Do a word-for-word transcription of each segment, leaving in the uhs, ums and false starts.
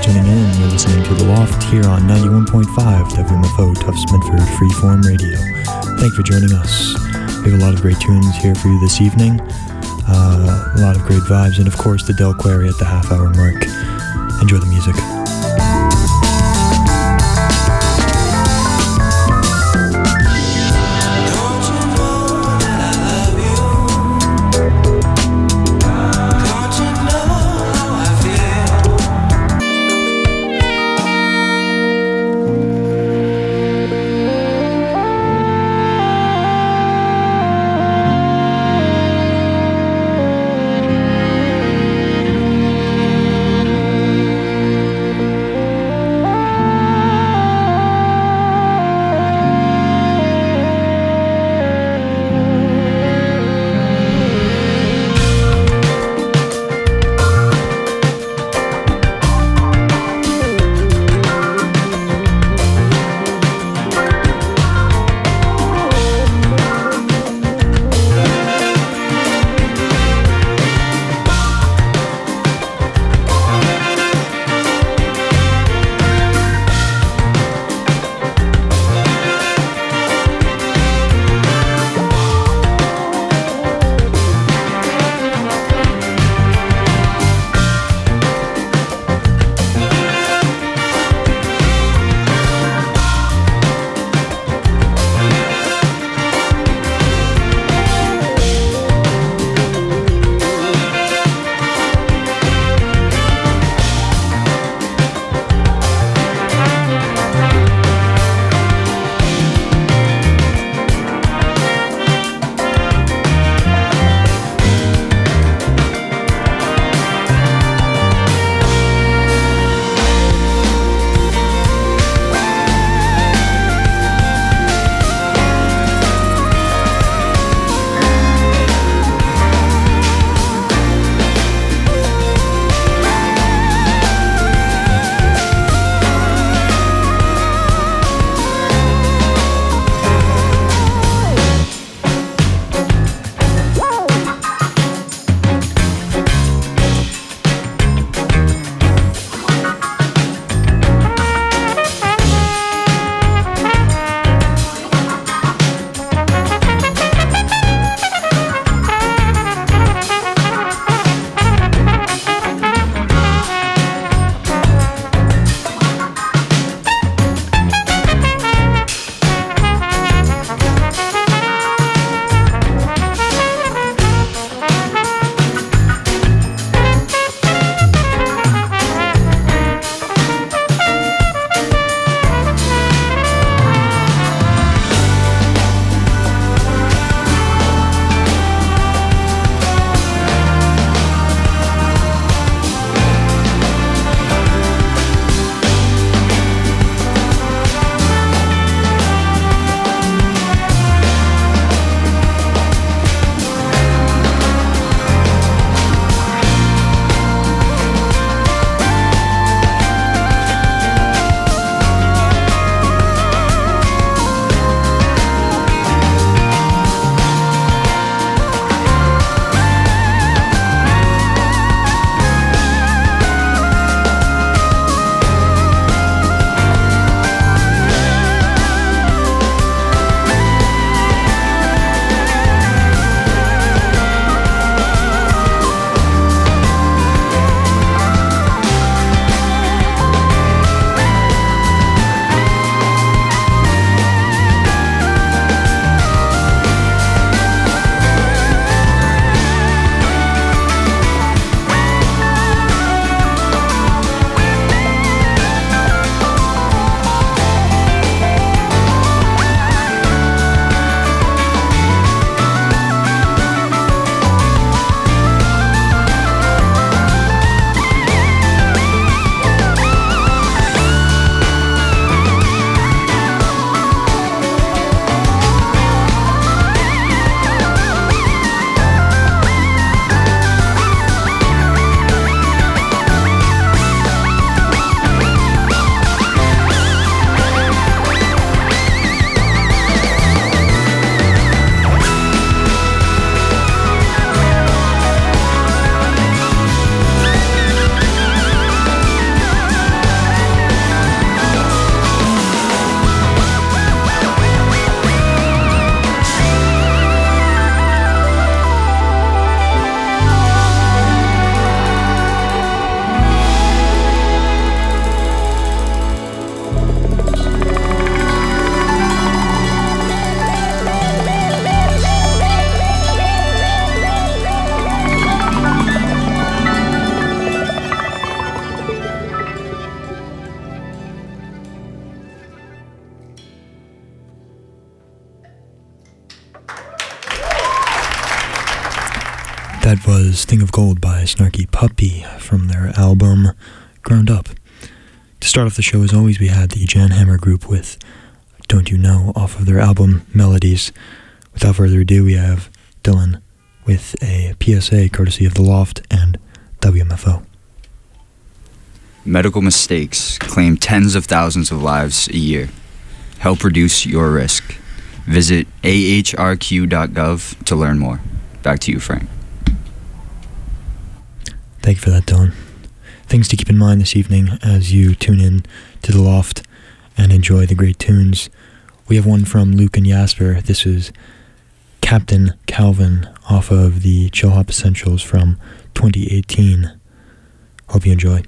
tuning in. You're listening to The Loft here on ninety-one point five W M F O Tufts Medford Freeform Radio. Thank you for joining us. We have a lot of great tunes here for you this evening. Uh, a lot of great vibes, and of course the Del Query at the half hour mark. Enjoy the music. was Thing of Gold by Snarky Puppy from their album Ground Up. To start off the show, as always, we had the Jan Hammer Group with Don't You Know off of their album Melodies. Without further ado, we have Dylan with a P S A courtesy of The Loft and W M F O. Medical mistakes claim tens of thousands of lives a year. Help reduce your risk. Visit A H R Q dot gov to learn more. Back to you, Frank. Thank you for that, Dylan. Things to keep in mind this evening as you tune in to The Loft and enjoy the great tunes. We have one from Luke and Jasper. This is Captain Calvin off of the Chill Hop Essentials from twenty eighteen. Hope you enjoy.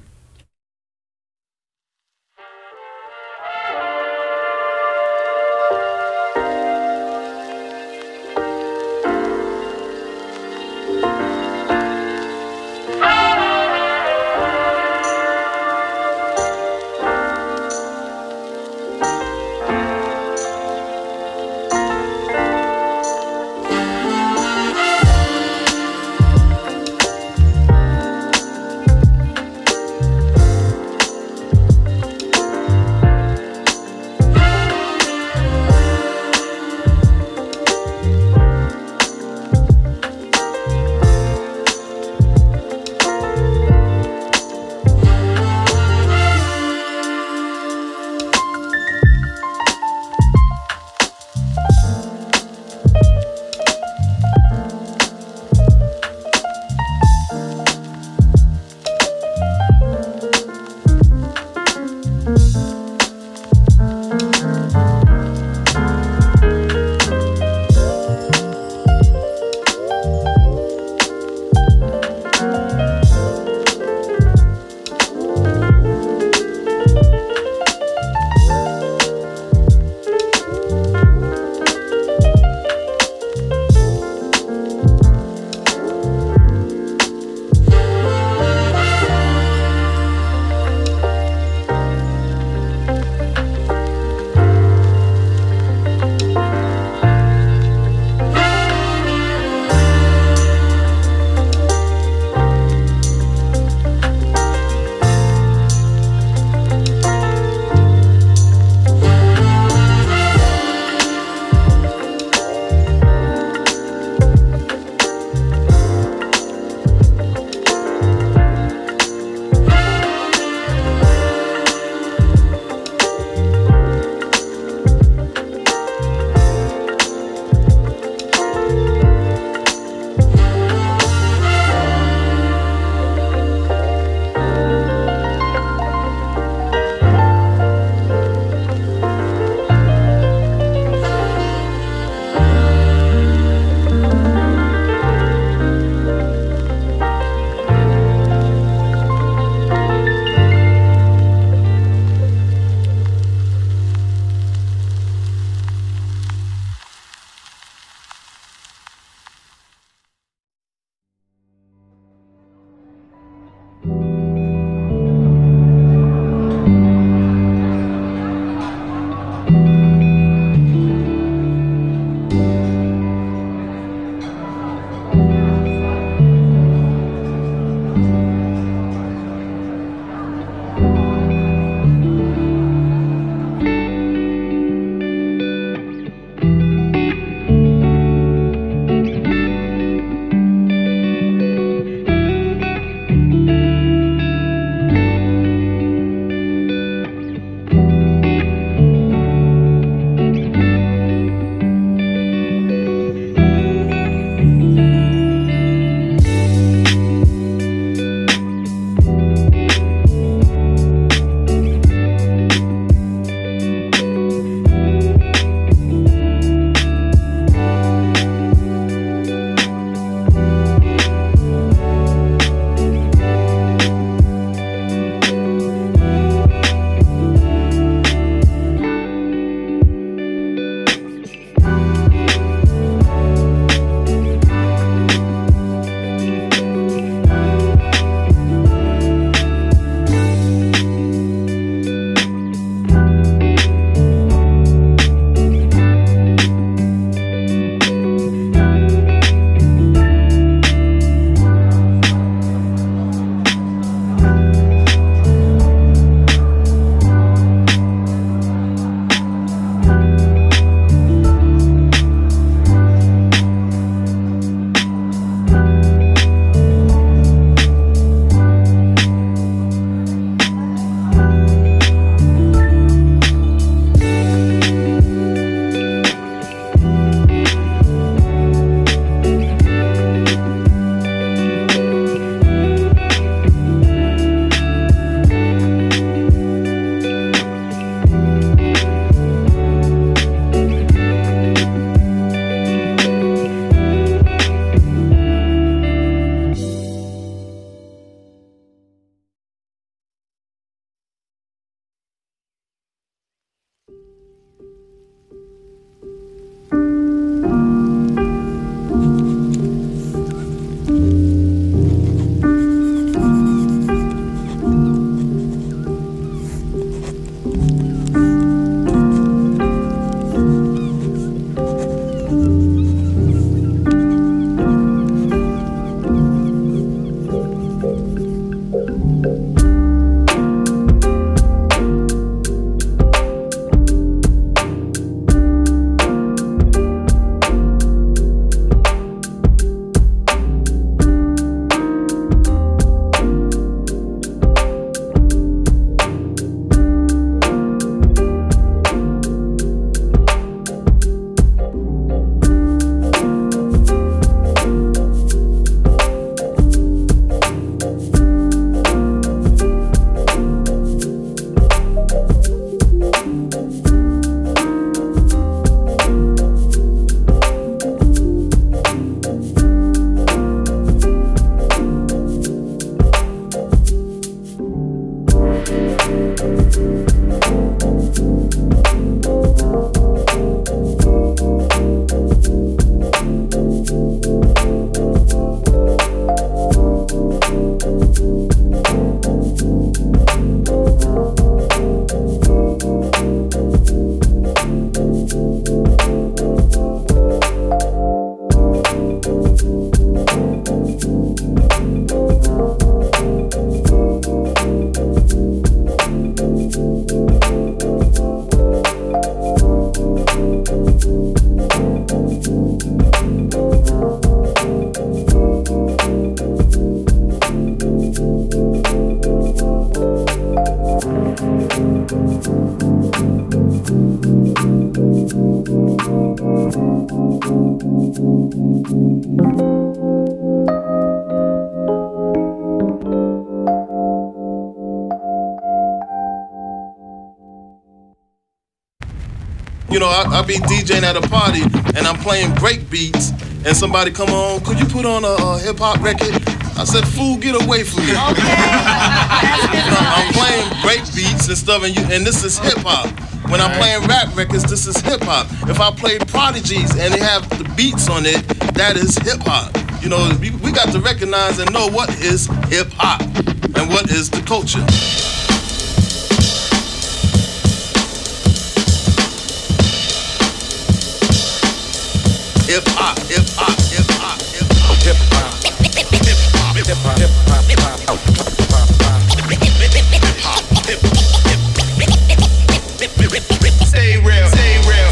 You know, I, I be DJing at a party and I'm playing break beats and somebody come on, could you put on a, a hip hop record? I said, fool, get away from me. Okay. You know, I'm playing break beats and stuff and, you, and this is hip hop. When I'm playing rap records, this is hip hop. If I play Prodigies and they have the beats on it, that is hip hop. You know, we, we got to recognize and know what is hip hop and what is the culture. Hip hop, hip hop, hip hop, hip hop, hip hop, hip hop, hip hop, hip hop, hip hop, hip hop, stay real, stay real.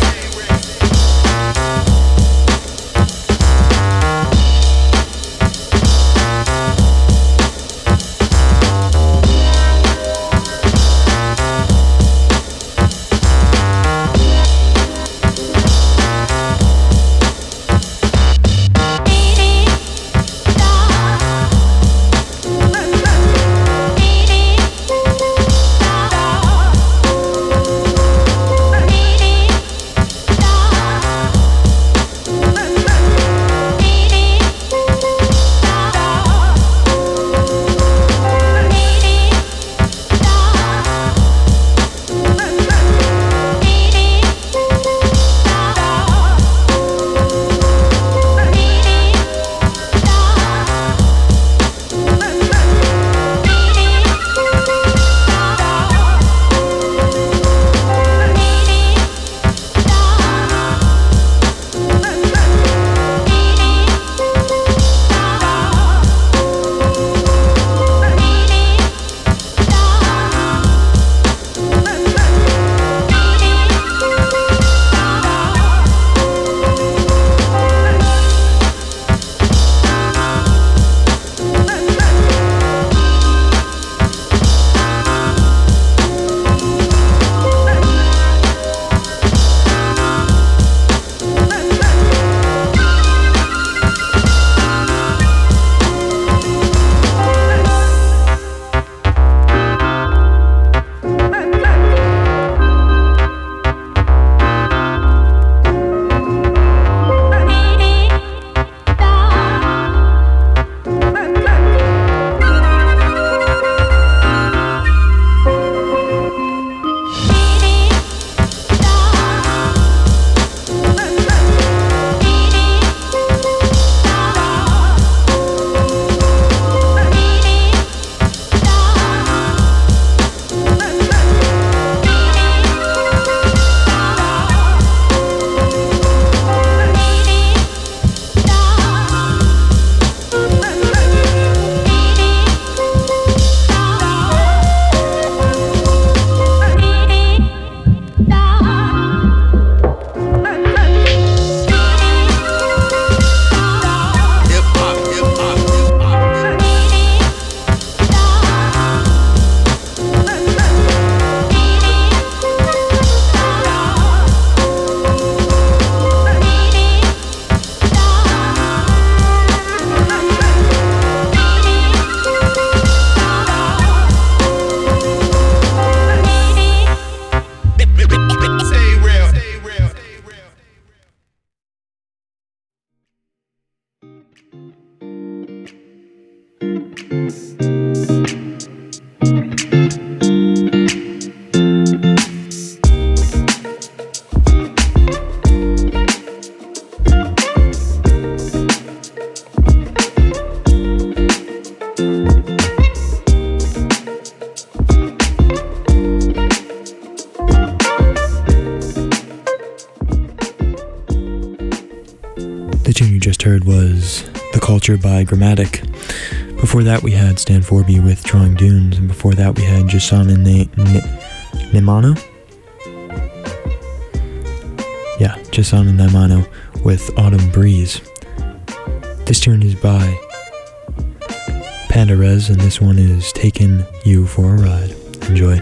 Heard was The Culture by Grammatic. Before that we had Stan Forby with Drawing Dunes, and before that we had Jasana ne- ne- Nemano? Yeah, Jasana Nemano with Autumn Breeze. This tune is by Panda Rez, and this one is Taking You for a Ride. Enjoy.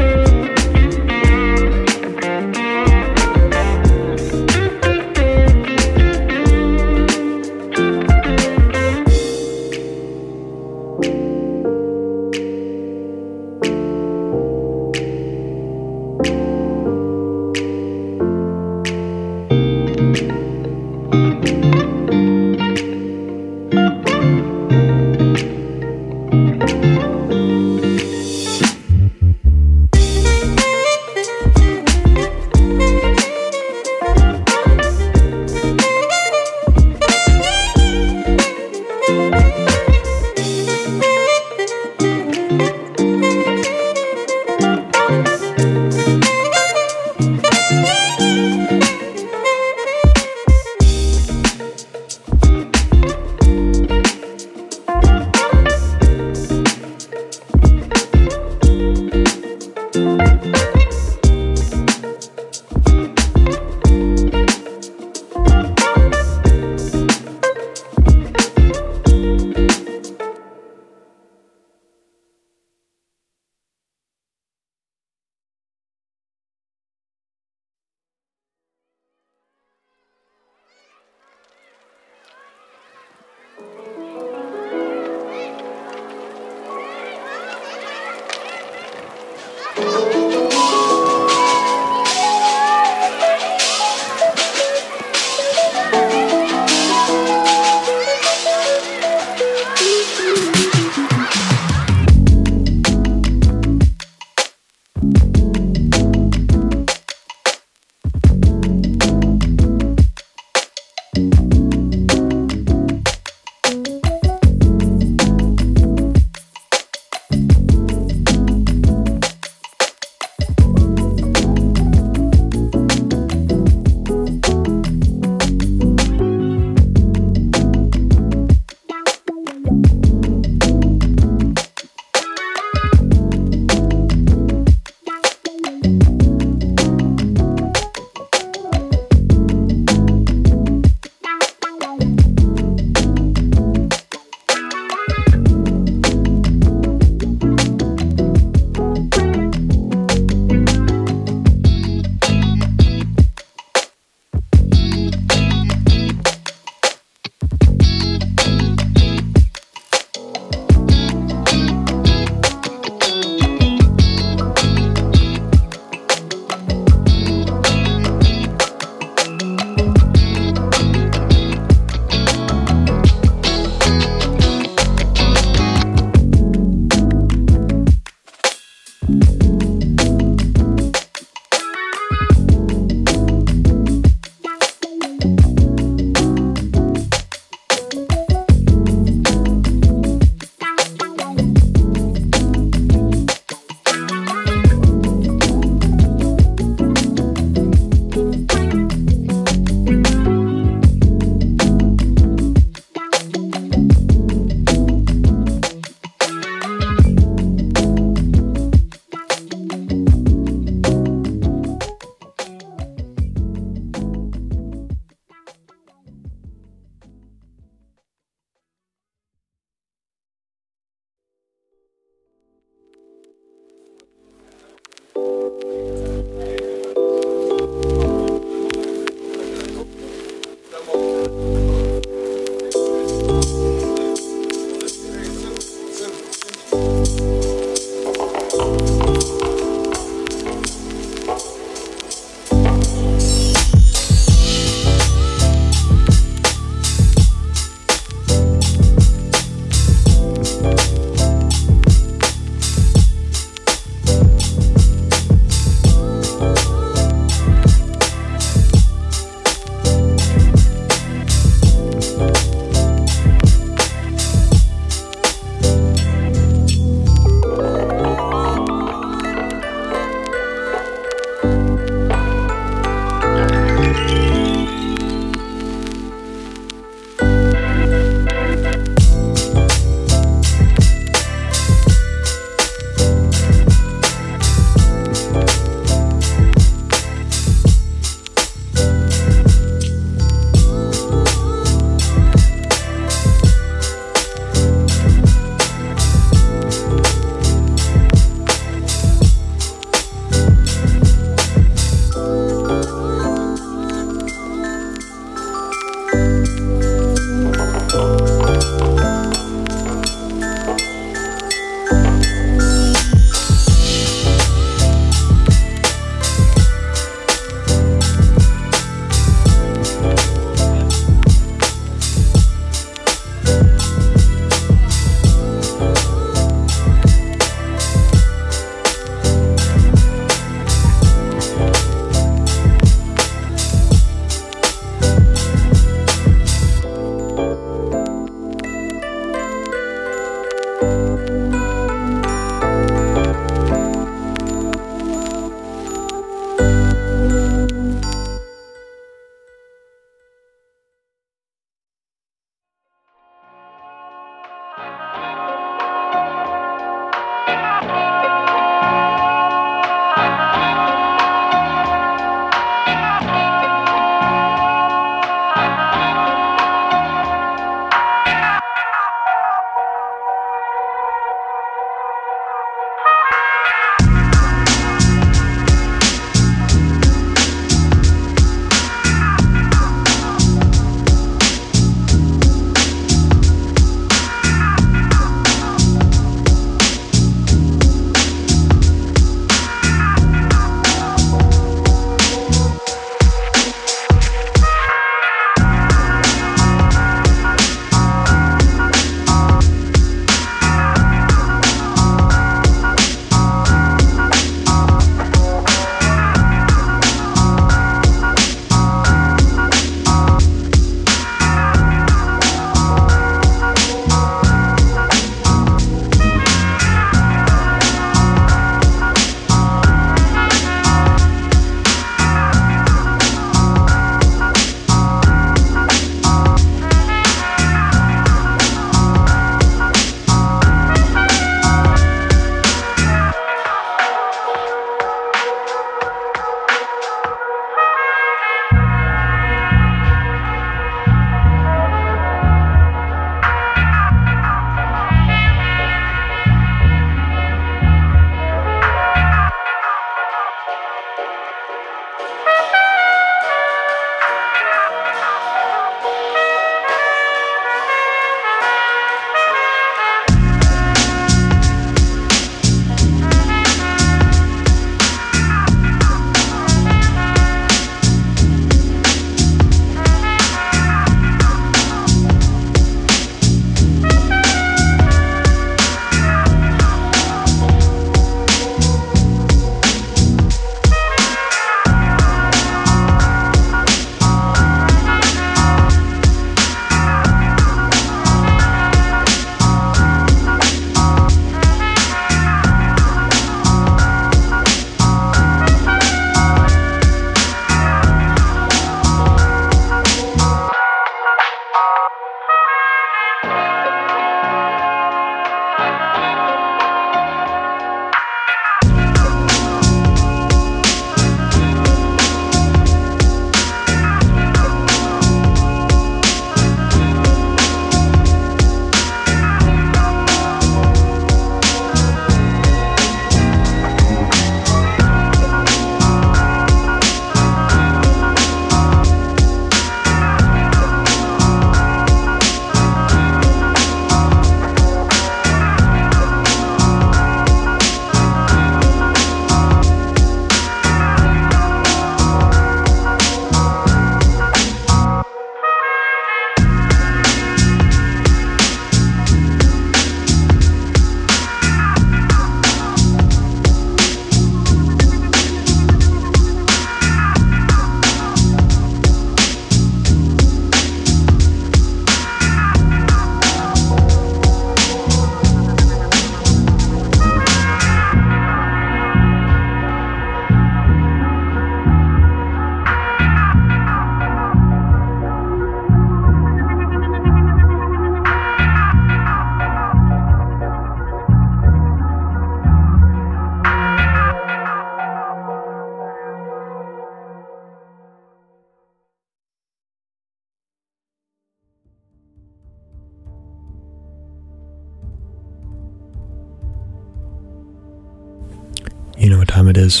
You know what time it is.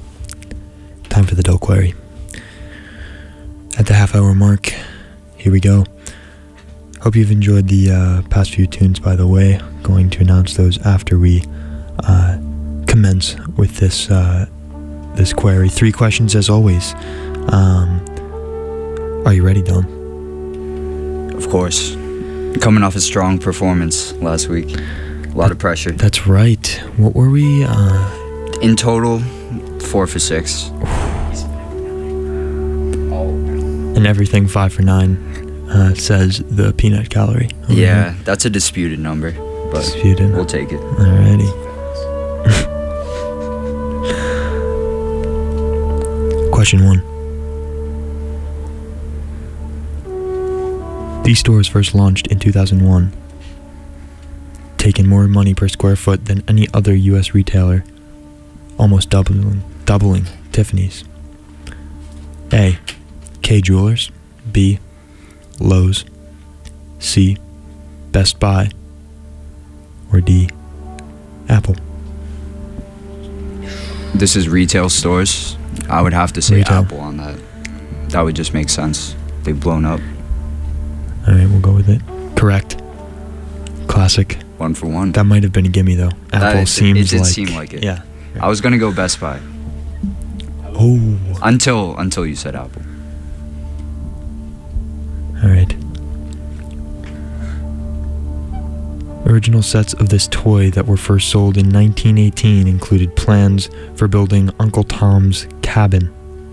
Time for the Doe Query. At the half hour mark, here we go. Hope you've enjoyed the uh, past few tunes, by the way. Going to announce those after we uh, commence with this uh, this query. Three questions as always. Um, are you ready, Don? Of course. Coming off a strong performance last week. A lot of pressure. That's right. What were we? Uh, In total, four for six. And everything five for nine, uh, says the peanut gallery. Yeah, that's a disputed number, but disputed. We'll take it. Alrighty. Question one. These stores first launched in two thousand one, taking more money per square foot than any other U S retailer, almost doubling, doubling Tiffany's. A. Kay Jewelers. B. Lowe's. C. Best Buy. Or D. Apple. This is retail stores. I would have to say Retail. Apple on that. That would just make sense. They've blown up. Alright, we'll go with it. Correct. Classic. One for one. That might have been a gimme though. Apple That- seems it did like... seem like it. Yeah. I was gonna go Best Buy Oh. until until you said Apple. Alright. Original sets of this toy that were first sold in nineteen eighteen included plans for building Uncle Tom's Cabin.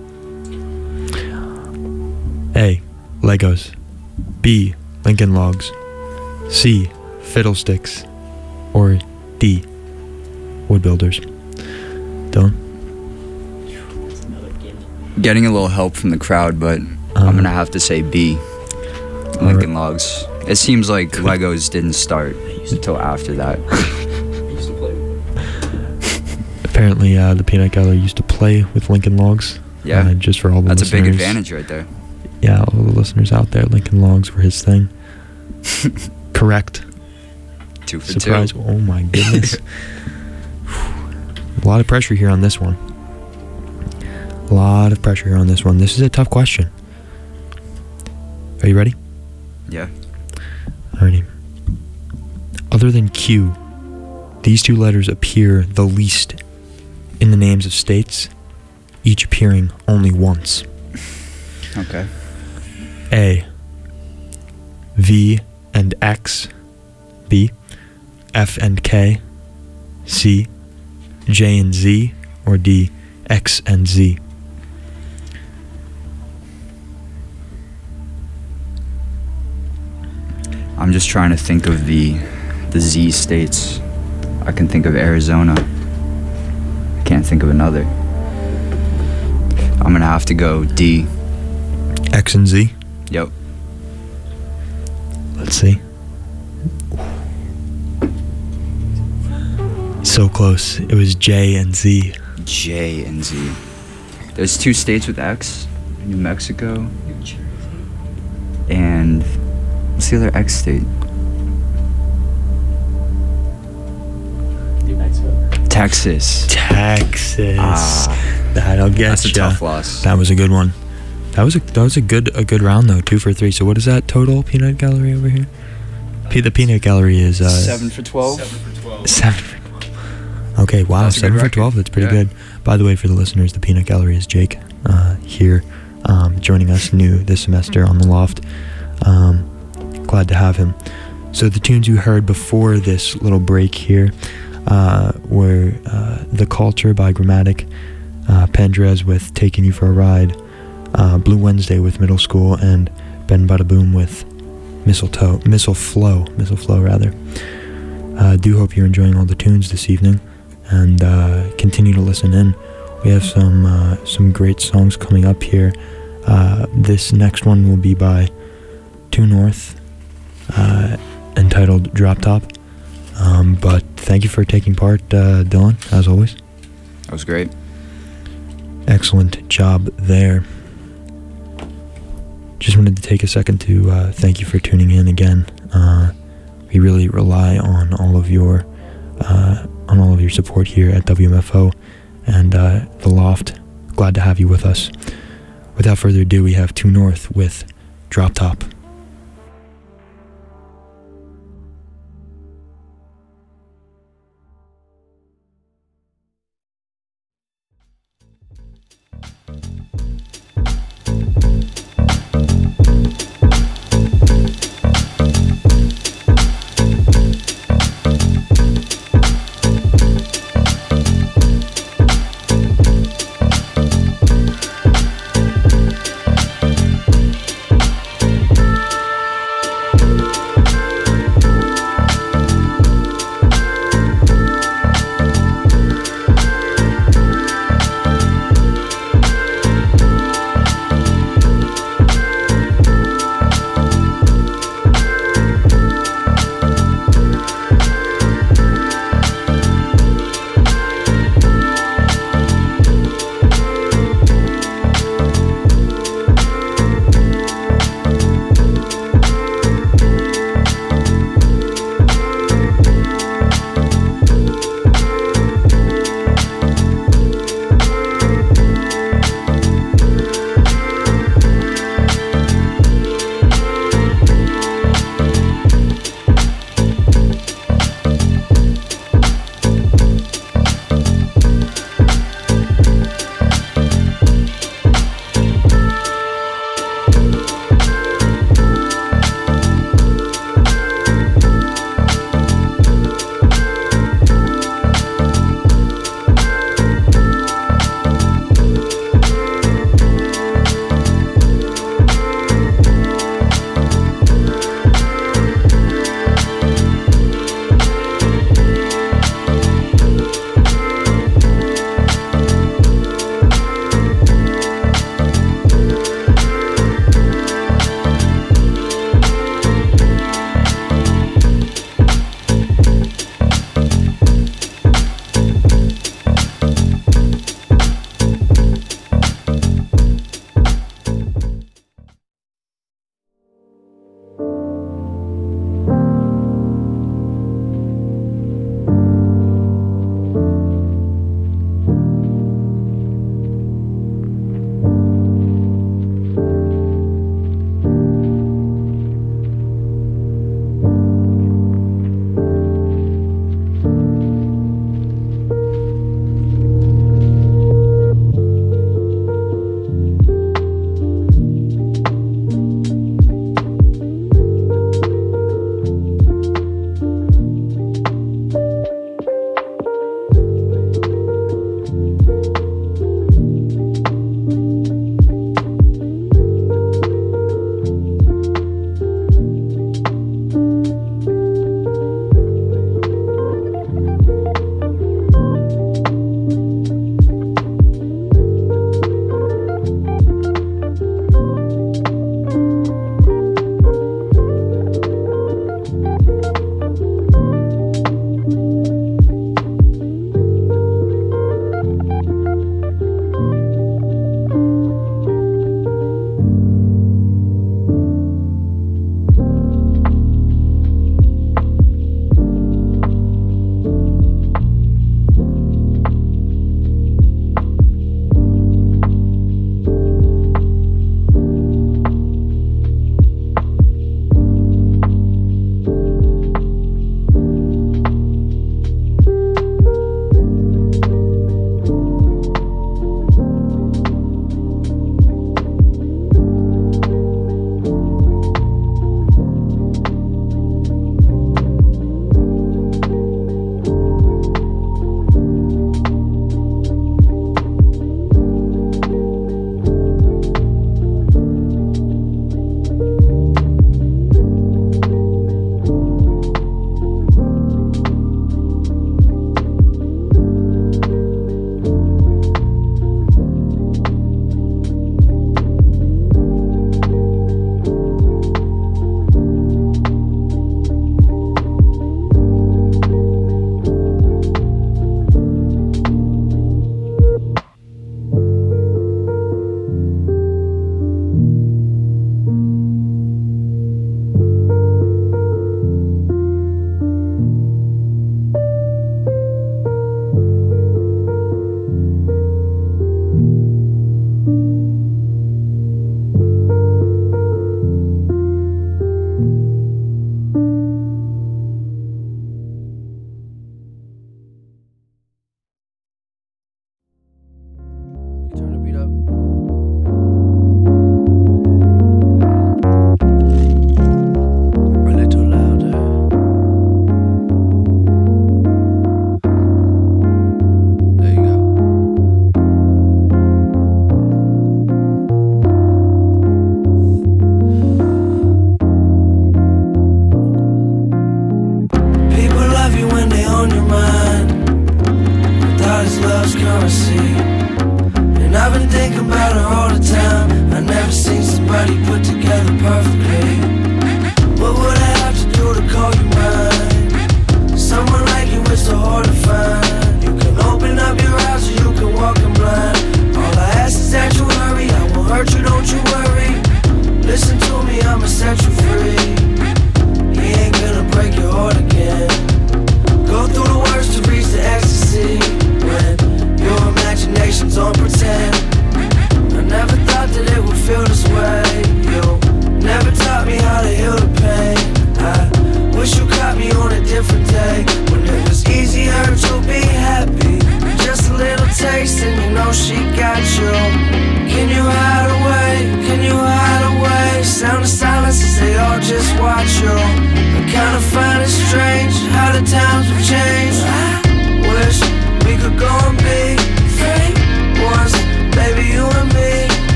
A. Legos. B. Lincoln Logs. C. Fiddlesticks. Or D. Wood Builders. Dylan? Getting a little help from the crowd, but Um, I'm gonna have to say B. Lincoln Logs. It seems like Legos didn't start until after that. Apparently, uh, the peanut gallery used to play with Lincoln Logs. Yeah. Uh, just for all the That's a listeners. big advantage right there. Yeah, all the listeners out there, Lincoln Logs were his thing. Correct. Two for Surprise. two. Oh my goodness. A lot of pressure here on this one. A lot of pressure on this one. This is a tough question. Are you ready? Yeah. Alrighty. Other than Q, these two letters appear the least in the names of states, each appearing only once. Okay. A. V and X. B. F and K. C. J and Z. Or D. X and Z. I'm just trying to think of the the Z states. I can think of Arizona. I can't think of another. I'm gonna have to go D. X and Z. Yep. Let's see. So close. It was J and Z. J and Z. There's two states with X. New Mexico. And what's the other X state? New Mexico. Texas. Texas. Ah, That'll get that's a ya. tough loss. That was a good one. That was a that was a good a good round though. Two for three. So what is that total? Peanut Gallery over here. P- the Peanut Gallery is uh, Seven for twelve. Seven for twelve. Seven for twelve. Okay, wow, That's a good seven for record. twelve. That's pretty Yeah. good. By the way, for the listeners, the Peanut Gallery is Jake uh, here, um, joining us new this semester on the Loft. Um, glad to have him. So the tunes you heard before this little break here uh, were uh, The Culture by Grammatic, uh, Pandrez with Taking You for a Ride, uh, Blue Wednesday with Middle School, and Ben Bada Boom with Mistletoe, Missile Flow, Missile Flow rather. I uh, do hope you're enjoying all the tunes this evening, and uh, continue to listen in. We have some uh, some great songs coming up here. Uh, this next one will be by Two North, uh, entitled Drop Top. Um, but thank you for taking part, uh, Dylan, as always. That was great. Excellent job there. Just wanted to take a second to uh, thank you for tuning in again. Uh, we really rely on all of your uh, on all of your support here at W M F O and uh, The Loft. Glad to have you with us. Without further ado, we have Two North with Drop Top. Thank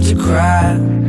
to cry.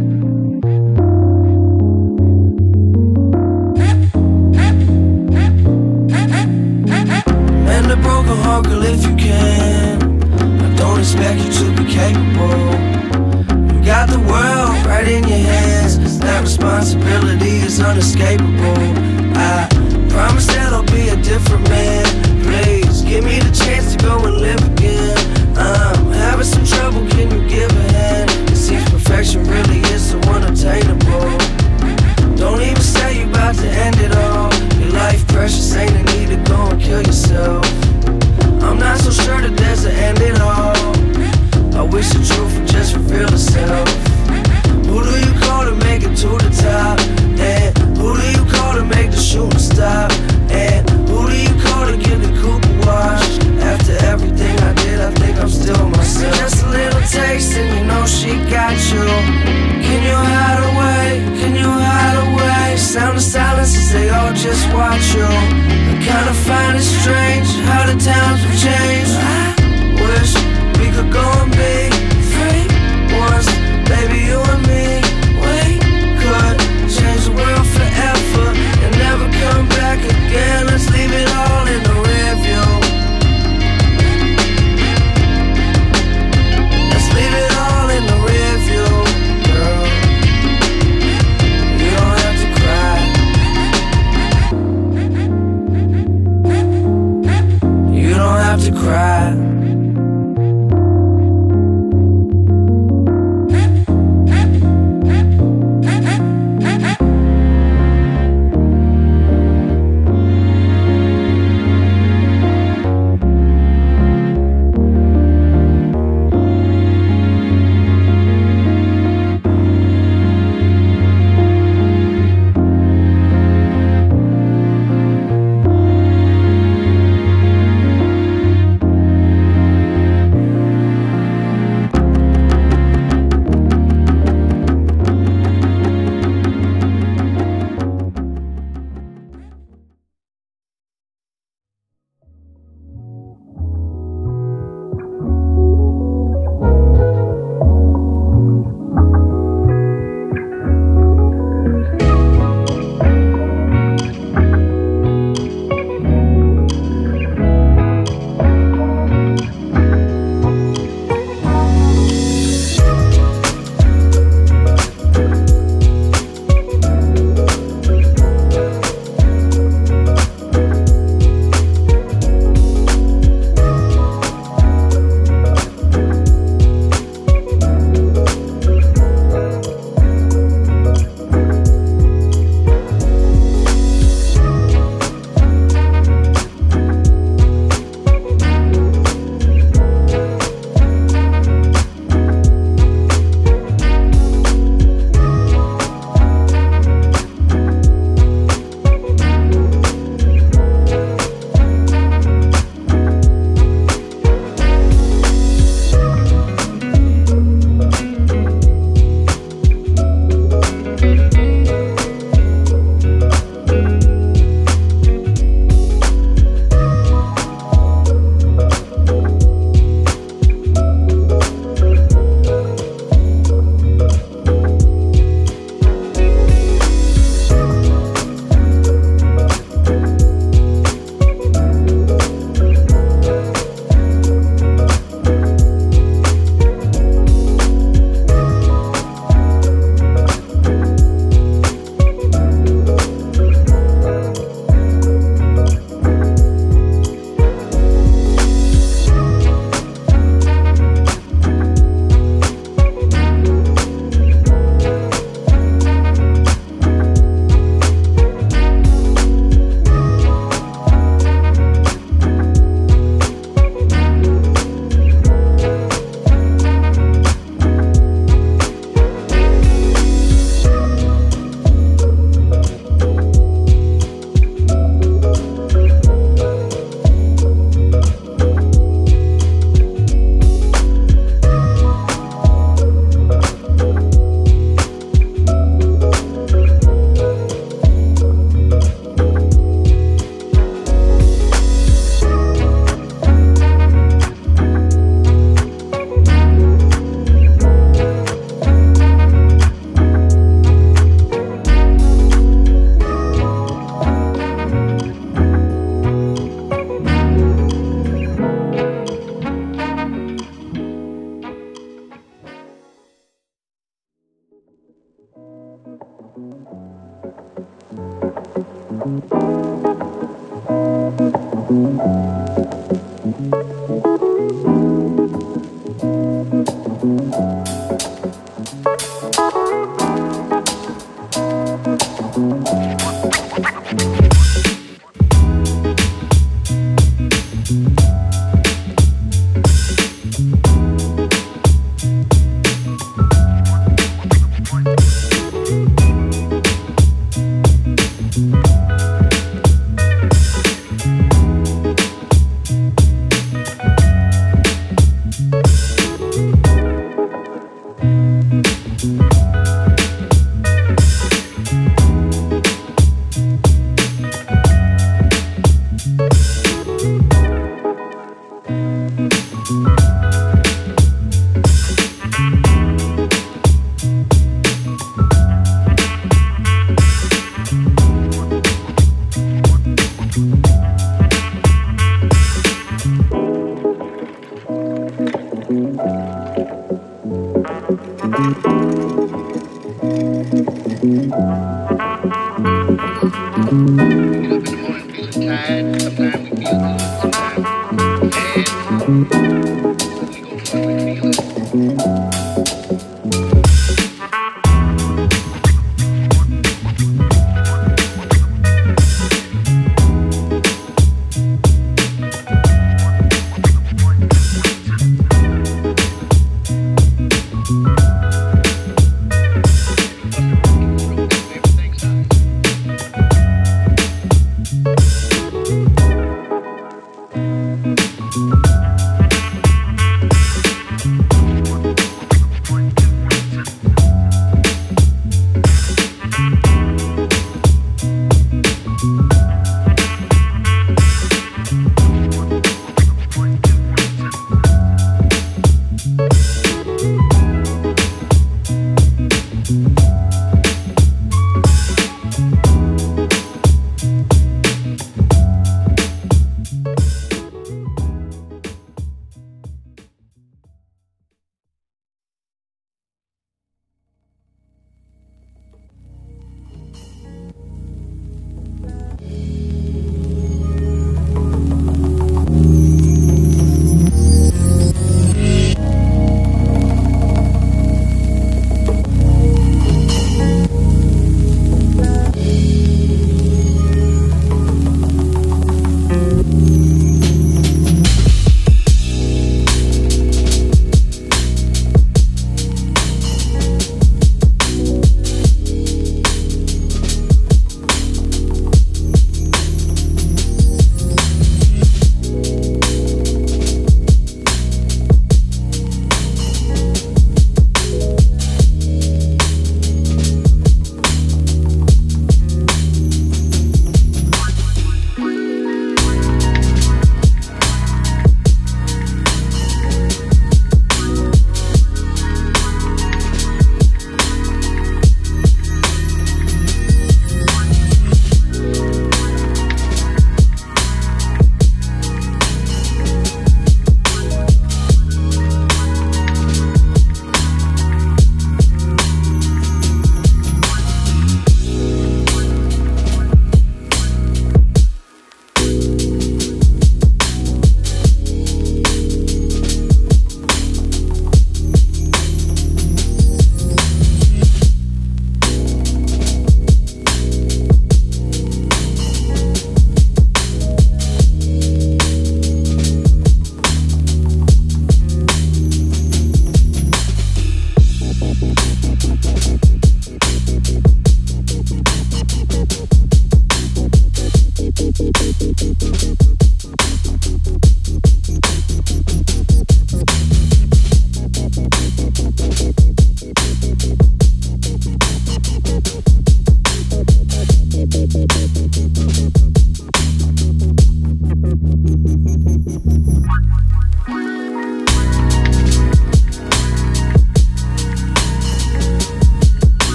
Mend a broken heart, girl, if you can. I don't expect you to be capable. You got the world right in your hands. That responsibility is unescapable. I promise that I'll be a different man. Please, give me the chance to go and live again. I'm having some trouble, can you give a hand? It seems perfection really is so unattainable. Don't even say you about to end it all. Your life precious, ain't a need to go and kill yourself. I'm not so sure that there's an end at all. I wish the truth would just reveal itself. Who do you call to make it to the top? And who do you call to make the shooting stop? And who do you call to give the Cooper wash? After everything I did, I think I'm still myself. Just a little taste and you know she got you. Can you hide away? Can you hide away? Sound of silence as they all just watch you. I kinda find it strange how the times have changed. I wish we could go and be free once, baby, you and me. We could change the world forever and never come back again. Let's leave it all in the rear view. Let's leave it all in the rear view, girl. You don't have to cry. You don't have to cry.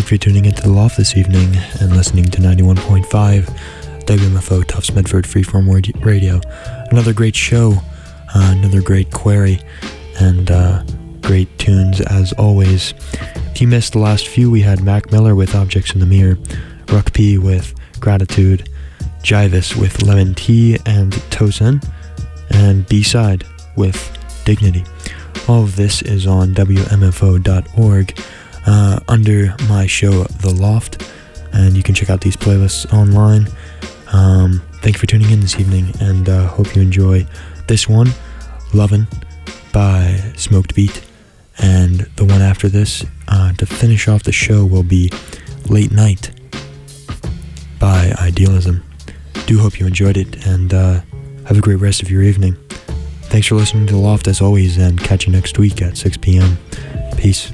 Thank you for tuning into The Loft this evening and listening to ninety-one point five W M F O Tufts Medford Freeform Radio. Another great show, uh, another great query, and uh, great tunes as always. If you missed the last few, we had Mac Miller with Objects in the Mirror, Ruck P with Gratitude, Jivis with Lemon Tea and Tosin, and B-Side with Dignity. All of this is on W M F O dot org uh, under my show The Loft, and you can check out these playlists online. Um, thank you for tuning in this evening, and uh, hope you enjoy this one, Lovin' by Smoked Beat, and the one after this, uh, to finish off the show, will be Late Night by Idealism. Do hope you enjoyed it, and uh, have a great rest of your evening. Thanks for listening to The Loft as always, and catch you next week at six p.m. Peace.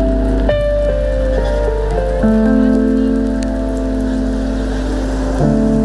Thank you.